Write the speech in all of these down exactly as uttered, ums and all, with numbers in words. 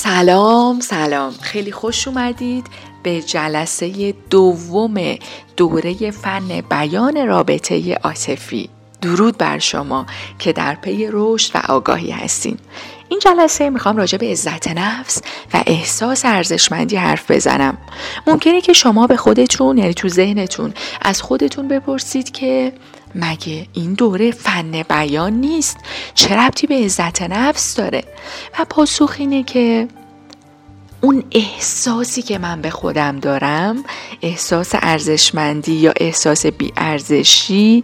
سلام سلام خیلی خوش اومدید به جلسه دوم دوره فن بیان رابطه عاطفی. درود بر شما که در پی رشد و آگاهی هستین. این جلسه میخوام راجع به عزت نفس و احساس ارزشمندی حرف بزنم. ممکنه که شما به خودتون، یعنی تو ذهنتون، از خودتون بپرسید که مگه این دوره فن بیان نیست؟ چه ربطی به عزت نفس داره؟ و پاسخ اینه که اون احساسی که من به خودم دارم، احساس ارزشمندی یا احساس بی‌ارزشی،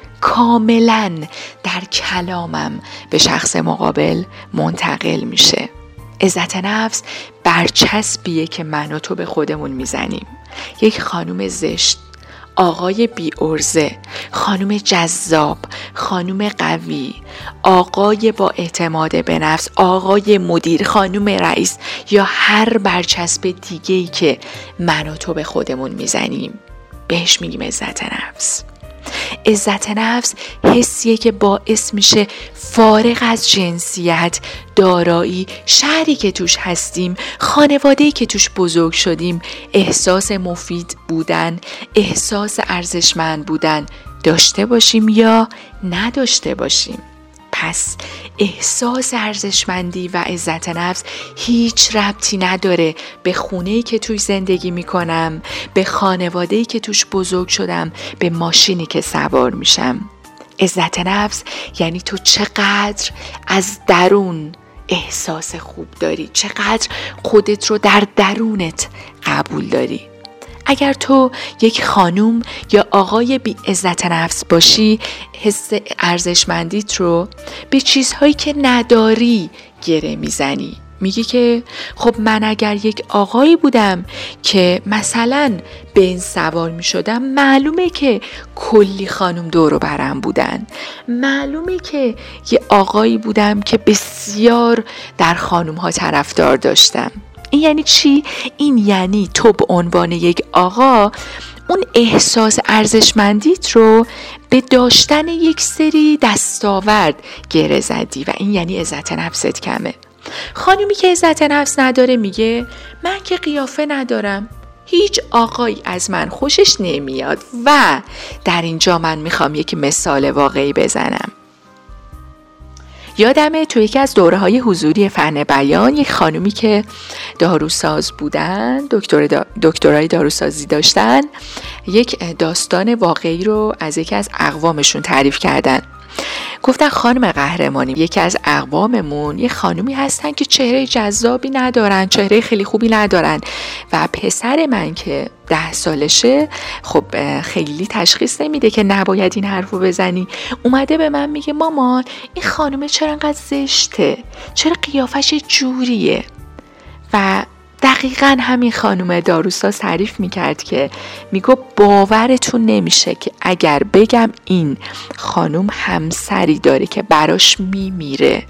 کاملاً در کلامم به شخص مقابل منتقل میشه. عزت نفس برچسبیه که من و تو به خودمون میزنیم. یک خانم زشت، آقای بی ارزه، خانم جذاب، خانم قوی، آقای با اعتماد به نفس، آقای مدیر، خانم رئیس یا هر برچسب دیگه‌ای که من و تو به خودمون میزنیم بهش میگیم عزت نفس. عزت نفس حسیه که باعث میشه فارغ از جنسیت، دارایی، شهری که توش هستیم، خانواده‌ای که توش بزرگ شدیم، احساس مفید بودن، احساس ارزشمند بودن داشته باشیم یا نداشته باشیم. پس احساس ارزشمندی و عزت نفس هیچ ربطی نداره به خونه‌ای که توش زندگی میکنم، به خانواده‌ای که توش بزرگ شدم، به ماشینی که سوار میشم. عزت نفس یعنی تو چقدر از درون احساس خوب داری، چقدر خودت رو در درونت قبول داری. اگر تو یک خانوم یا آقای بی عزت نفس باشی، حس ارزشمندیت رو به چیزهایی که نداری گره میزنی. میگی که خب من اگر یک آقایی بودم که مثلا بنز سوار میشدم، معلومه که کلی خانوم دور و برم بودن، معلومه که یه آقایی بودم که بسیار در خانوم ها طرفدار داشتم. این یعنی چی؟ این یعنی تو به عنوان یک آقا اون احساس ارزشمندیت رو به داشتن یک سری دستاورد گره زدی و این یعنی عزت نفست کمه. خانومی که عزت نفس نداره میگه من که قیافه ندارم، هیچ آقایی از من خوشش نمیاد. و در اینجا من میخوام یک مثال واقعی بزنم. یادمه تو یکی از دوره‌های حضوری فن بیان یک خانومی که داروساز بودن، دکتر دا، دکترای داروسازی داشتن، یک داستان واقعی رو از یکی از اقوامشون تعریف کردن. گفتن خانم قهرمانی، یکی از اقواممون یه خانومی هستن که چهره جذابی ندارن، چهره خیلی خوبی ندارن و پسر من که ده سالشه خب خیلی تشخیص نمیده که نباید این حرفو بزنی. اومده به من میگه مامان این خانومه چرا انقدر زشته، چرا قیافش جوریه. و دقیقاً همین خانم داروساز تعریف میکرد که میگو باورتون نمیشه که اگر بگم این خانم همسری داره که براش میمیره،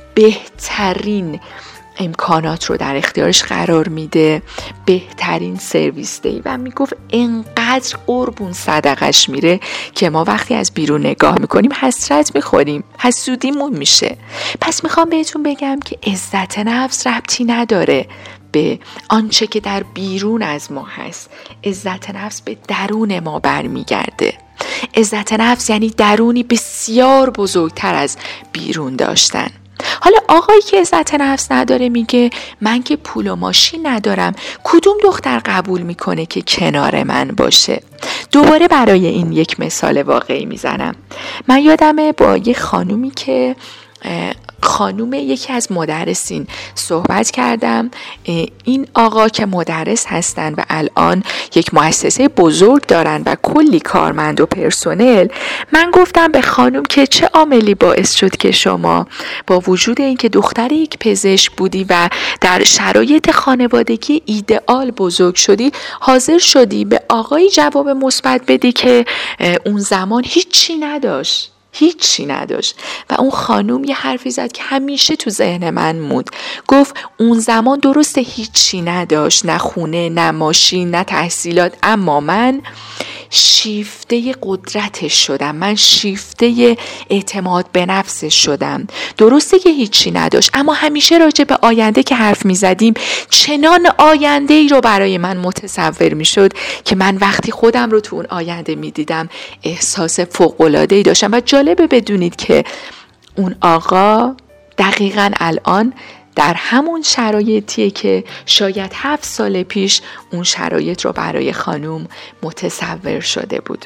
بهترین امکانات رو در اختیارش قرار میده، بهترین سرویس دی و میگفت انقدر قربون صدقش میره که ما وقتی از بیرون نگاه میکنیم حسرت میخوریم، حسودیمون میشه. پس میخوام بهتون بگم که عزت نفس ربطی نداره به آنچه که در بیرون از ما هست. عزت نفس به درون ما برمیگرده. عزت نفس یعنی درونی بسیار بزرگتر از بیرون داشتن. حالا آقایی که عزت نفس نداره میگه من که پول و ماشین ندارم، کدوم دختر قبول میکنه که کنار من باشه؟ دوباره برای این یک مثال واقعی میزنم. من یادمه با یه خانومی که خانوم یکی از مدرسین صحبت کردم. این آقا که مدرس هستن و الان یک مؤسسه بزرگ دارن و کلی کارمند و پرسنل، من گفتم به خانوم که چه عاملی باعث شد که شما با وجود اینکه دختر یک پزشک بودی و در شرایط خانوادگی ایدئال بزرگ شدی، حاضر شدی به آقایی جواب مثبت بدی که اون زمان هیچی نداشت. هیچی نداشت. و اون خانوم یه حرفی زد که همیشه تو ذهن من موند. گفت اون زمان درسته هیچی نداشت، نه خونه، نه ماشین، نه تحصیلات، اما من شیفته قدرتش شدم، من شیفته اعتماد به نفسش شدم. درسته که هیچی نداشت، اما همیشه راجع به آینده که حرف می زدیم چنان آینده ای رو برای من متصور می شد که من وقتی خودم رو تو اون آینده می دیدم احساس فوق‌العاده ای داشتم. و جالبه بدونید که اون آقا دقیقاً الان در همون شرایطیه که شاید هفت سال پیش اون شرایط رو برای خانوم متصور شده بود.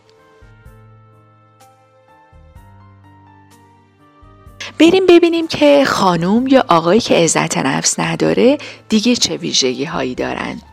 بریم ببینیم که خانوم یا آقایی که عزت نفس نداره دیگه چه ویژگی هایی دارن.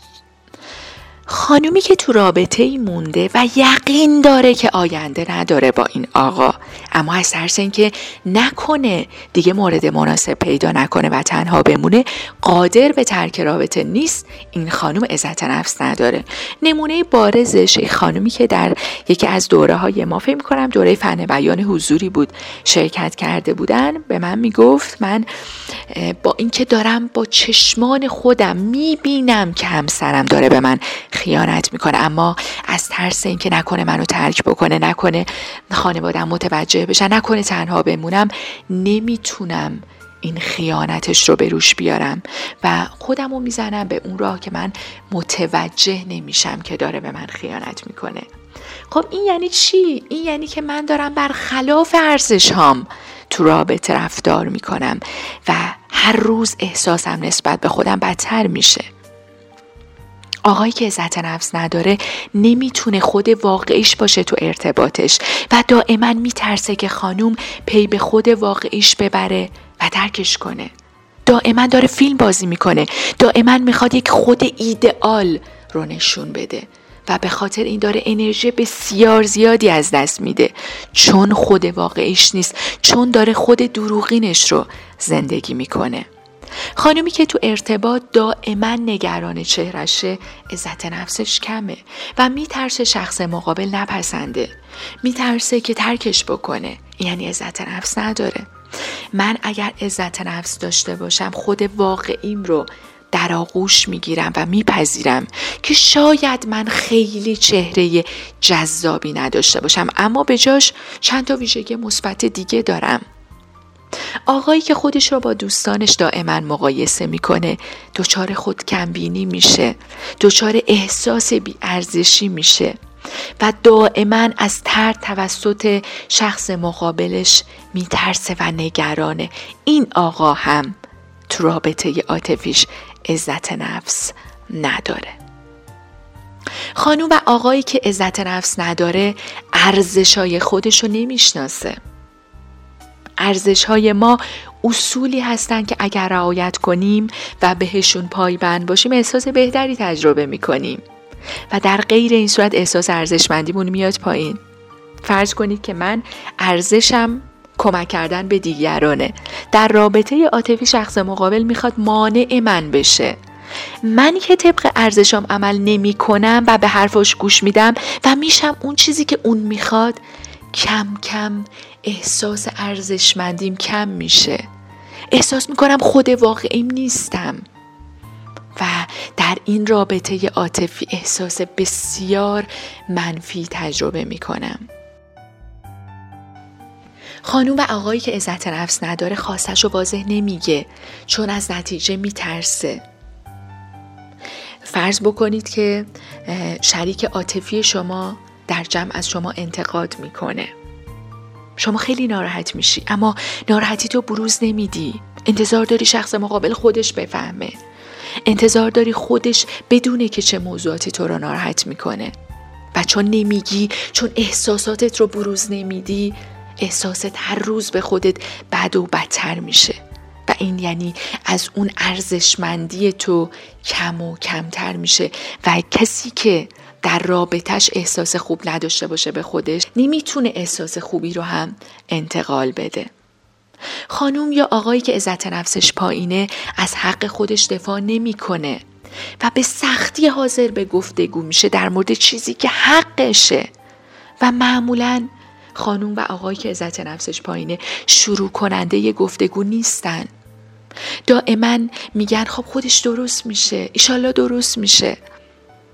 خانومی که تو رابطه ای مونده و یقین داره که آینده نداره با این آقا، اما از ترس اینکه نکنه دیگه مورد مناسب پیدا نکنه و تنها بمونه قادر به ترک رابطه نیست، این خانوم عزت نفس نداره. نمونه بارزش یک خانومی که در یکی از دوره های ما، فکر می‌کنم دوره فن بیان حضوری بود، شرکت کرده بودن، به من میگفت من با اینکه دارم با چشمان خودم میبینم که همسرم داره به من خیانت میکنه، اما از ترس اینکه نکنه منو ترک بکنه، نکنه خانواده‌ام متوجه بشن، نکنه تنها بمونم، نمیتونم این خیانتش رو به روش بیارم و خودم رو میزنم به اون راه که من متوجه نمیشم که داره به من خیانت میکنه. خب این یعنی چی؟ این یعنی که من دارم برخلاف ارزش‌هام تو رابطه رفتار میکنم و هر روز احساسم نسبت به خودم بدتر میشه. آقایی که عزت نفس نداره نمیتونه خود واقعیش باشه تو ارتباطش و دائما میترسه که خانوم پی به خود واقعیش ببره و ترکش کنه. دائما داره فیلم بازی میکنه، دائما میخواد یک خود ایدئال رو نشون بده و به خاطر این داره انرژی بسیار زیادی از دست میده، چون خود واقعیش نیست، چون داره خود دروغینش رو زندگی میکنه. خانومی که تو ارتباط دائما نگران چهرشه عزت نفسش کمه و میترسه شخص مقابل نپسنده، میترسه که ترکش بکنه، یعنی عزت نفس نداره. من اگر عزت نفس داشته باشم خود واقعیم رو در آغوش میگیرم و میپذیرم که شاید من خیلی چهره جذابی نداشته باشم، اما به جاش چند تا ویژگی مثبت دیگه دارم. آقایی که خودش رو با دوستانش دائما مقایسه میکنه دچار خود کمبینی میشه، دچار احساس بی‌ارزشی میشه و دائما از طرد توسط شخص مقابلش میترسه و نگرانه. این آقا هم تو رابطه عاطفیش عزت نفس نداره. خانوم و آقایی که عزت نفس نداره ارزش‌های خودشو نمیشناسه. ارزش‌های ما اصولی هستن که اگر رعایت کنیم و بهشون پایبند باشیم احساس بهتری تجربه میکنیم و در غیر این صورت احساس ارزشمندیمون میاد پایین. فرض کنید که من ارزشم کمک کردن به دیگرانه، در رابطه عاطفی شخص مقابل میخواد مانع من بشه، من که طبق ارزشام عمل نمی کنم و به حرفش گوش میدم و میشم اون چیزی که اون میخواد، کم کم احساس ارزشمندیم کم میشه، احساس میکنم خود واقعیم نیستم و در این رابطه عاطفی احساس بسیار منفی تجربه میکنم. خانوم و آقایی که عزت نفس نداره خواستش رو واضح نمیگه چون از نتیجه میترسه. فرض بکنید که شریک عاطفی شما در جمع از شما انتقاد میکنه، شما خیلی ناراحت میشی اما ناراحتی تو بروز نمیدی، انتظار داری شخص مقابل خودش بفهمه، انتظار داری خودش بدونه که چه موضوعاتی تو رو ناراحت میکنه و چون نمیگی، چون احساساتت رو بروز نمیدی، احساست هر روز به خودت بد و بدتر میشه و این یعنی از اون ارزشمندی تو کم و کمتر میشه و کسی که در رابطش احساس خوب نداشته باشه به خودش نمیتونه احساس خوبی رو هم انتقال بده. خانوم یا آقایی که عزت نفسش پایینه از حق خودش دفاع نمیکنه و به سختی حاضر به گفتگو میشه در مورد چیزی که حقشه و معمولاً خانوم و آقایی که عزت نفسش پایینه شروع کننده ی گفتگو نیستن. دائما میگن خب خودش درست میشه، ایشالله درست میشه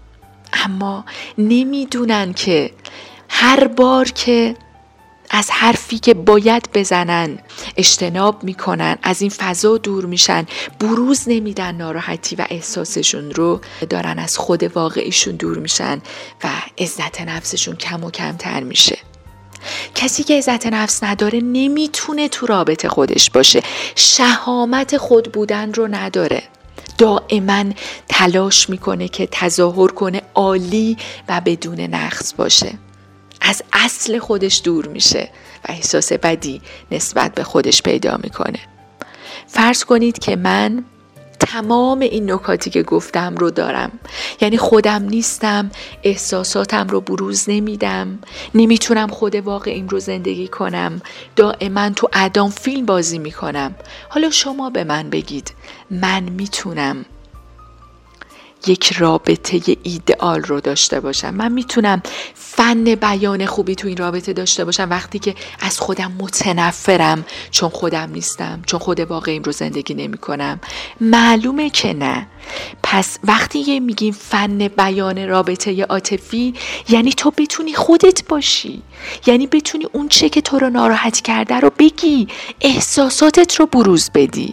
اما نمیدونن که هر بار که از حرفی که باید بزنن اجتناب میکنن، از این فضا دور میشن، بروز نمیدن ناراحتی و احساسشون رو، دارن از خود واقعیشون دور میشن و عزت نفسشون کم و کمتر میشه. کسی که عزت نفس نداره نمیتونه تو رابطه خودش باشه، شهامت خود بودن رو نداره، دائما تلاش میکنه که تظاهر کنه عالی و بدون نقص باشه، از اصل خودش دور میشه و احساس بدی نسبت به خودش پیدا میکنه. فرض کنید که من تمام این نکاتی که گفتم رو دارم، یعنی خودم نیستم، احساساتم رو بروز نمیدم، نمیتونم خود واقعیم رو زندگی کنم، دائما تو اعدام فیلم بازی میکنم. حالا شما به من بگید من میتونم یک رابطه ایدئال رو داشته باشم، من میتونم فن بیان خوبی تو این رابطه داشته باشم وقتی که از خودم متنفرم چون خودم نیستم، چون خود واقعیم رو زندگی نمی کنم؟ معلومه که نه. پس وقتی یه میگیم فن بیان رابطه عاطفی، یعنی تو بتونی خودت باشی، یعنی بتونی اون چه که تو رو ناراحت کرده رو بگی، احساساتت رو بروز بدی.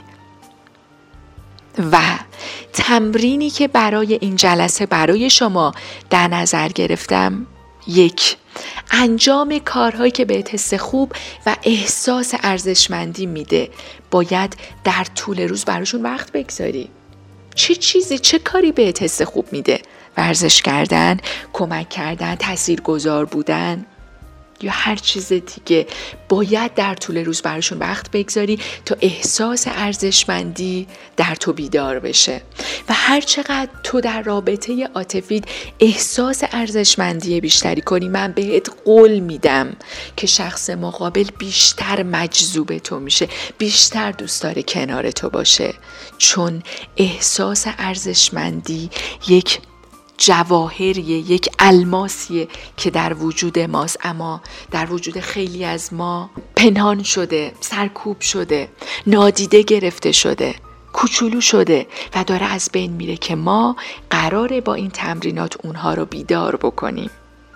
و تمرینی که برای این جلسه برای شما در نظر گرفتم، یک، انجام کارهایی که بهت حس خوب و احساس ارزشمندی میده، باید در طول روز براشون وقت بگذاری. چه چیزی، چه کاری بهت حس خوب میده؟ ورزش کردن، کمک کردن، تاثیرگذار بودن یا هر چیز دیگه. باید در طول روز براشون وقت بگذاری تا احساس ارزشمندی در تو بیدار بشه. و هر چقدر تو در رابطه عاطفیت احساس ارزشمندی بیشتری کنی، من بهت قول میدم که شخص مقابل بیشتر مجذوب تو میشه، بیشتر دوست داره کنار تو باشه، چون احساس ارزشمندی یک جواهریه، یک الماسیه که در وجود ماست، اما در وجود خیلی از ما پنهان شده، سرکوب شده، نادیده گرفته شده، کوچولو شده و داره از بین میره که ما قراره با این تمرینات اونها رو بیدار بکنیم.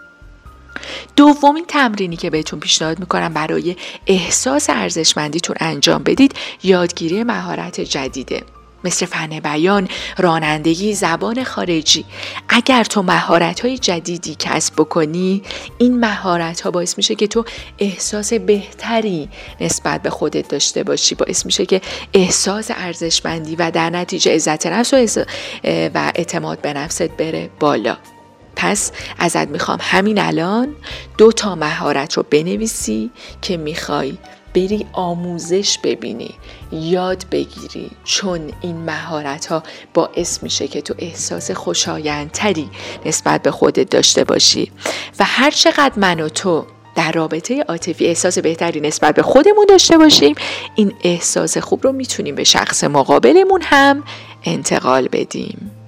دومین تمرینی که بهتون پیشنهاد میکنم برای احساس ارزشمندیتون انجام بدید، یادگیری مهارت جدیده، مثل فن بیان، رانندگی، زبان خارجی. اگر تو مهارت‌های جدیدی کسب بکنی، این مهارت‌ها باعث میشه که تو احساس بهتری نسبت به خودت داشته باشی، باعث میشه که احساس ارزشمندی و در نتیجه عزت نفس و, و اعتماد به نفست بره بالا. پس ازت میخوام همین الان دو تا مهارت رو بنویسی که میخوای بری آموزش ببینی، یاد بگیری، چون این مهارت‌ها باعث میشه که تو احساس خوشایندتری نسبت به خودت داشته باشی. و هر چقدر من و تو در رابطه عاطفی احساس بهتری نسبت به خودمون داشته باشیم، این احساس خوب رو میتونیم به شخص مقابلمون هم انتقال بدیم.